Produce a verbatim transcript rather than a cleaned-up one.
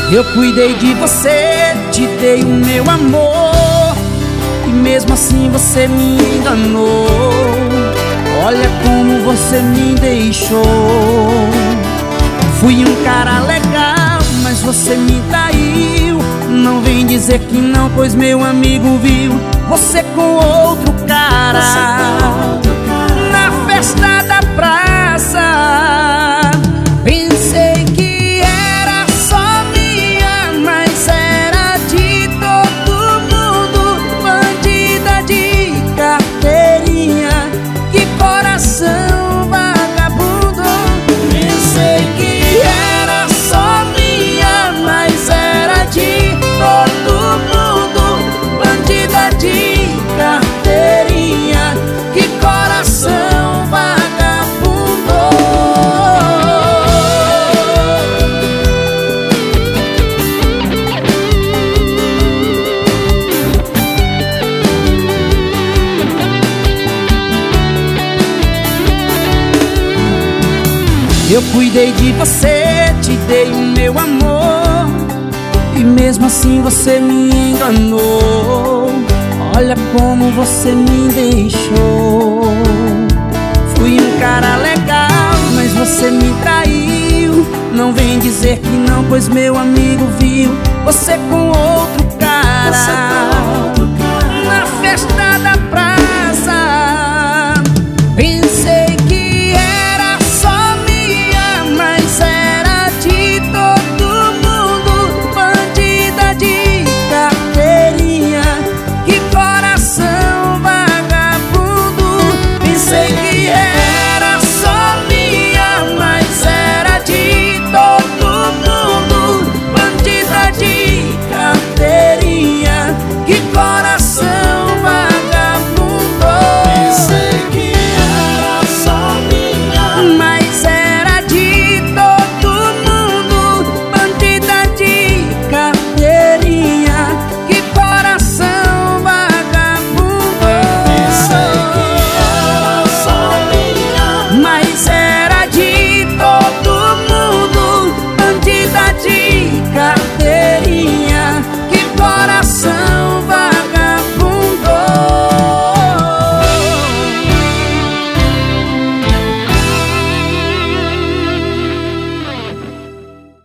Eu cuidei de você, te dei o meu amor, e mesmo assim você me enganou. Olha como você me deixou. Fui um cara legal, mas você me traiu. Não vem dizer que não, pois meu amigo viu você com outro cara, na festa da praça. Pensei que era só minha, mas era de todo mundo. Bandida de carteirinha, que coração vagabundo. Pensei que era só minha, mas era de todo mundo. Bandida de carteirinha, que coração vagabundo. Eu cuidei de você, te dei o meu amor, e mesmo assim você me enganou. Olha como você me deixou. Fui um cara legal, mas você me traiu. Não vem dizer que não, pois meu amigo viu você com outro cara, na festa da praia.